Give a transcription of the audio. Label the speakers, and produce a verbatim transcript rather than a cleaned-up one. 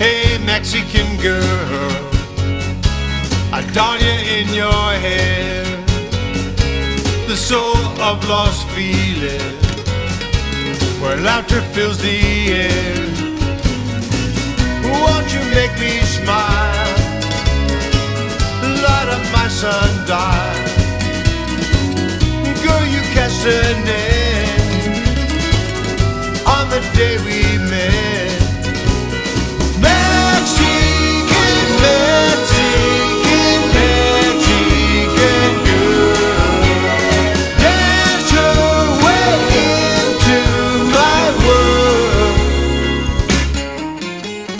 Speaker 1: Hey, Mexican girl, I doll you in your hair, the soul of lost feeling, where laughter fills the air. Won't you make me smile, light up my sundial? Girl, you cast a net on the day we met.